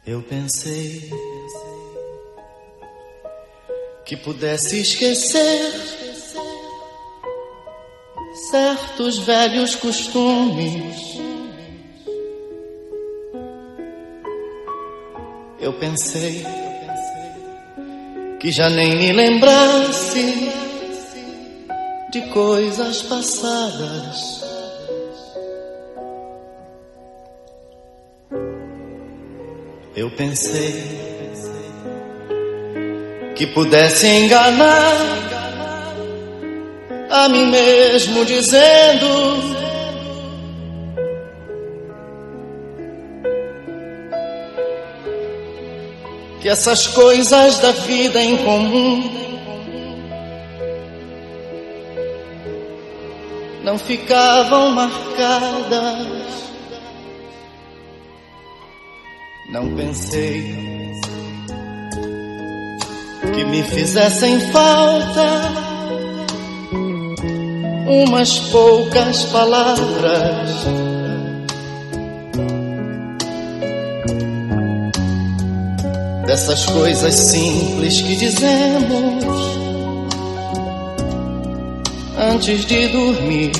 Eu pensei que pudesse esquecer certos velhos costumes. Eu pensei que já nem me lembrasse de coisas passadas. Eu pensei que pudesse enganar a mim mesmo dizendo que essas coisas da vida em comum não ficavam marcadas. Não pensei que me fizessem falta umas poucas palavras. Dessas coisas simples que dizemos antes de dormir.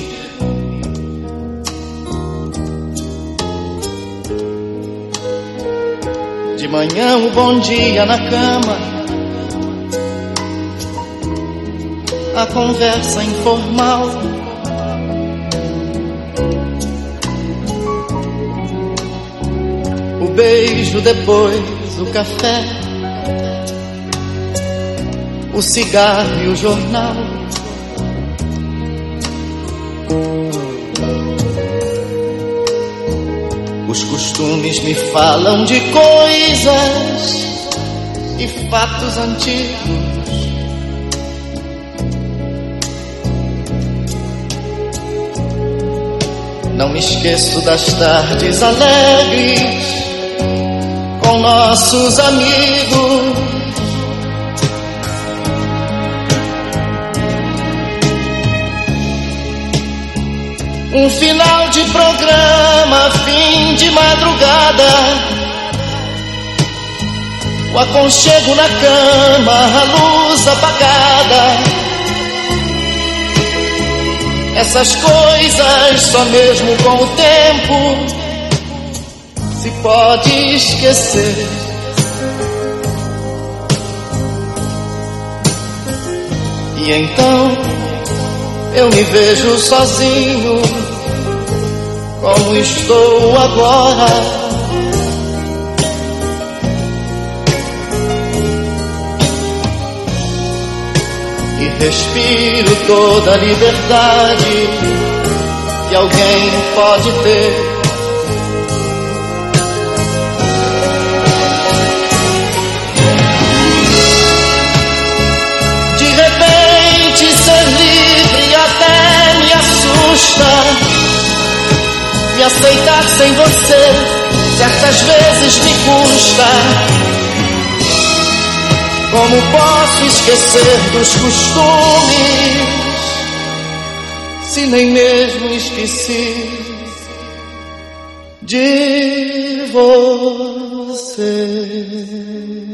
De manhã o bom dia na cama, a conversa informal, o beijo depois do café, o cigarro e o jornal. Os costumes me falam de coisas e fatos antigos. Não me esqueço das tardes alegres com nossos amigos. Um final de programa, fim de madrugada, o aconchego na cama, a luz apagada. Essas coisas só mesmo com o tempo se pode esquecer. E então eu me vejo sozinho, como estou agora. E respiro toda a liberdade que alguém pode ter. De repente ser livre até me assusta. Me aceitar sem você certas vezes me custa. Como posso esquecer dos costumes se nem mesmo esqueci de você?